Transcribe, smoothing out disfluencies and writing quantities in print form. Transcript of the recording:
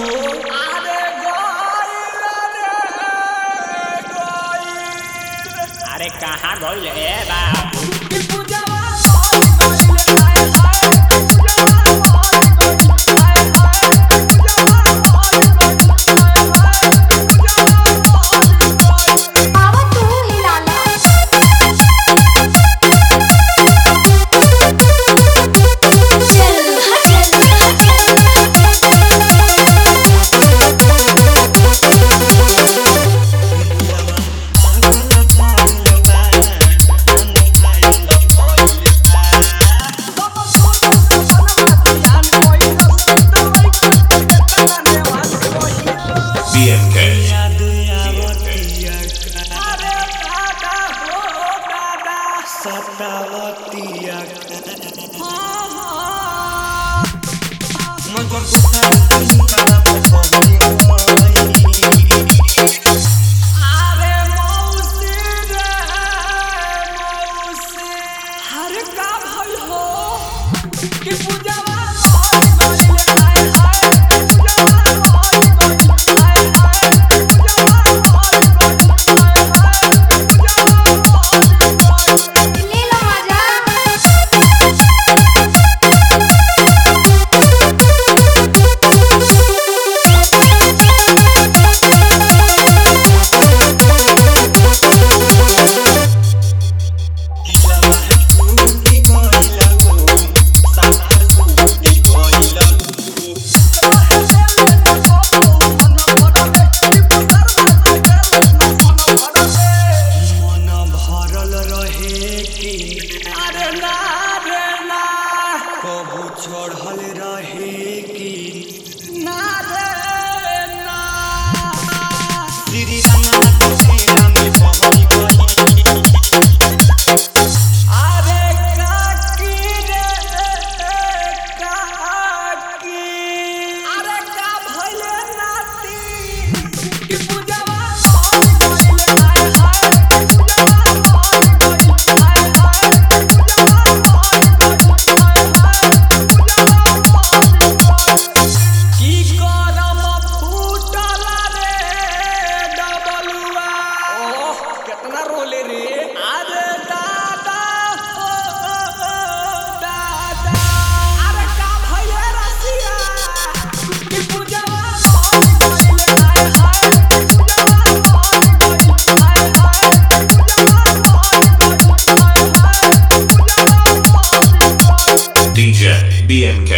हो। अरे कहाँ गइल ए बाबू सतावतिया चढ़ल रहे कि ना रे ना श्री रंगनाथ मेला में पहुंच गई। अरे काकी रे काकी अरे का भइले नाती कि पूजावा पहुंच गइले हाय हाय पूजावा पहुंच गइले हाय हाय पूजावा पहुंच DJ BMK